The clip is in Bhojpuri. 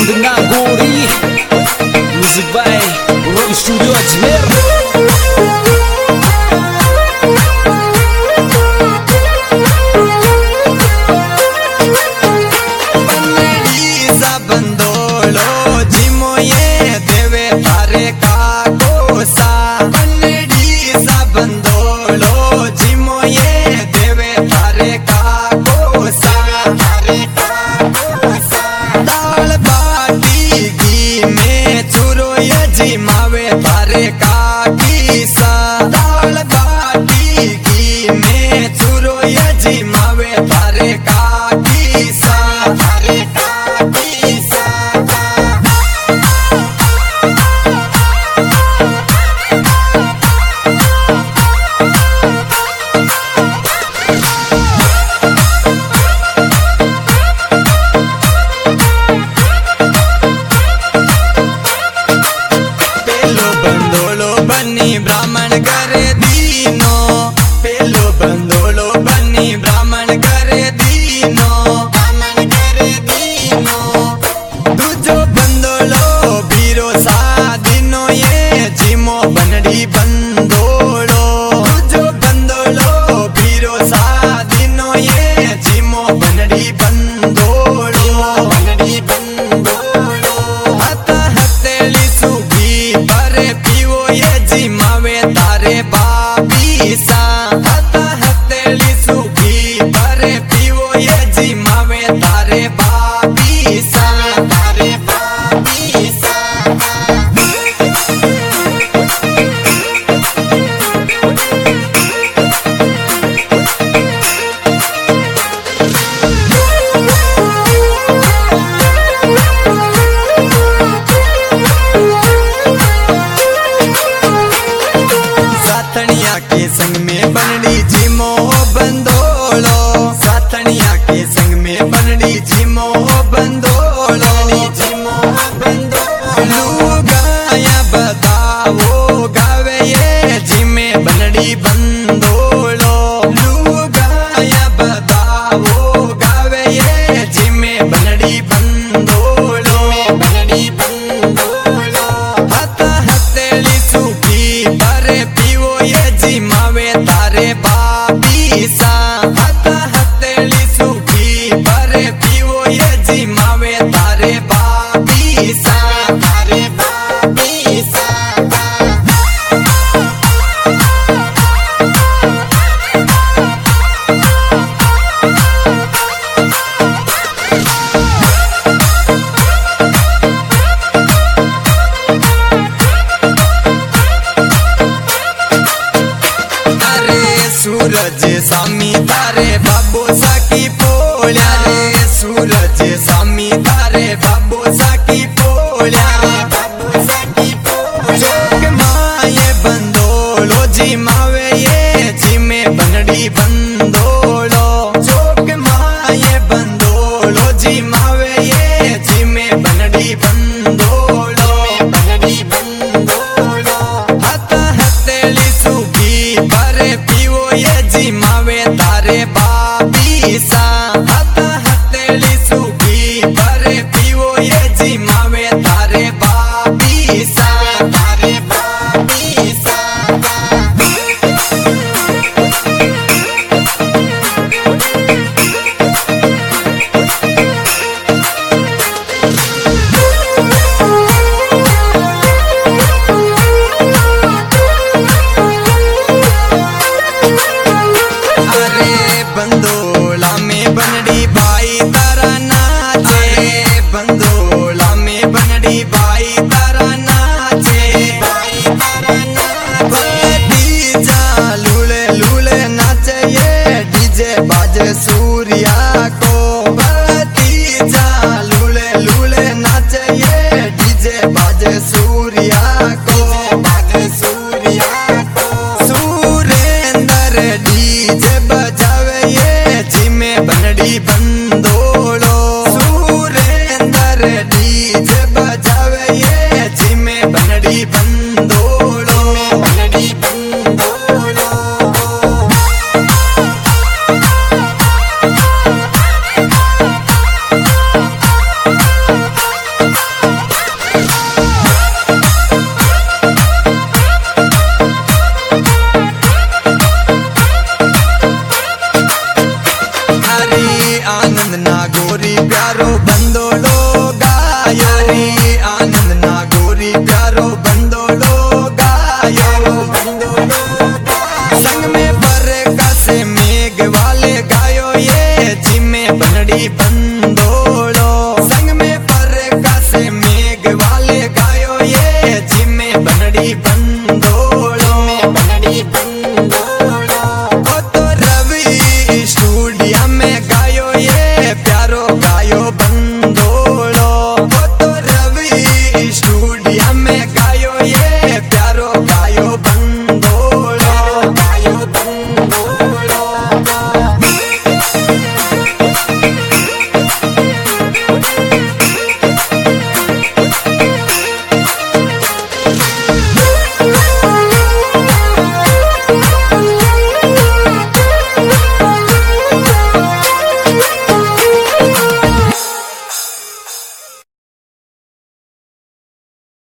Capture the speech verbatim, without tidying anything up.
Ganga Gori Music by Roy Studio Ajmer. जिमावे तारे का किसा दाल बाटी घी में चूरो ये जिमावे तारे का किसा तारे का किसा ब्राह्मण करे दीनो पेलो बंदोलो बनी ब्राह्मण करे दीनो ब्राह्मण करे दीनो दूजो बंदोलो बीरो सा दिनो ये जिमो बनड़ी बंदोलो दूजो बंदोलो बीरो सा दिनो ये जिमो बनड़ी बंदोलो बनड़ी बंदोलो हता हतेली सुगी परे पीवो ये जिमावे तारे बाबीसा हता हतेली सुगी परे पीवो ये जिमावे तारे बाबीसा तारे बाबीसा साथनिया के संग में बनड़ी जिमो बंदोलो साथनिया के संग में बनड़ी जिमो बंदोलो जिमो बंदोलो गाया बताओ गावे ये जिमे बनड़ी बंदोलो लू गाया बताओ गावे ये जिमे बनड़ी बंदोलो बनड़ी बंदोलो हता हतेली सुखी परे पीवो ये जिमावे तारे बाबीसा हता हतेली सुखी परे पीवो ये जिमावे तारे बाबीसा तारे बाबीसा सूरज सामी तारे बाबू साकी पोल्या रे सूरज सामी तारे बाबू साकी पोल्या बाबू साकी पोल्या चोक माये बंदोलो जिमावे ये जिमे बनड़ी बंदोलो चोक माये बंदोलो जिमावे ये जिमे बनड़ी बंदोलो बनड़ी बंदोलो हता हतेली सुगी परे पीवो ये जिमावे तारे बाबीसा हता हतेली सुगी परे पीवो ये जिमावे तारे बाबीसा तारे बाबीसा बंदोला में बनड़ी बाई तारा नाचे बंदोला में बनड़ी बाई तारा नाचे बाई तारा नाचे डीजा लूले लूले नाचे ये डीजे बाजे सूर्या को डीजा लूले लूले नाचे ये डीजे बाजे सूर्या को बाजे सूर्या को सुरेंद्र डीजे बजावे ये जिमे बनड़ी बंदोलो सुरेंद्र डीजे बजावे ये जिमे बनड़ी बंदोलो बनड़ी बंदोलो वाले गायो ये जिमे बनड़ी बंदो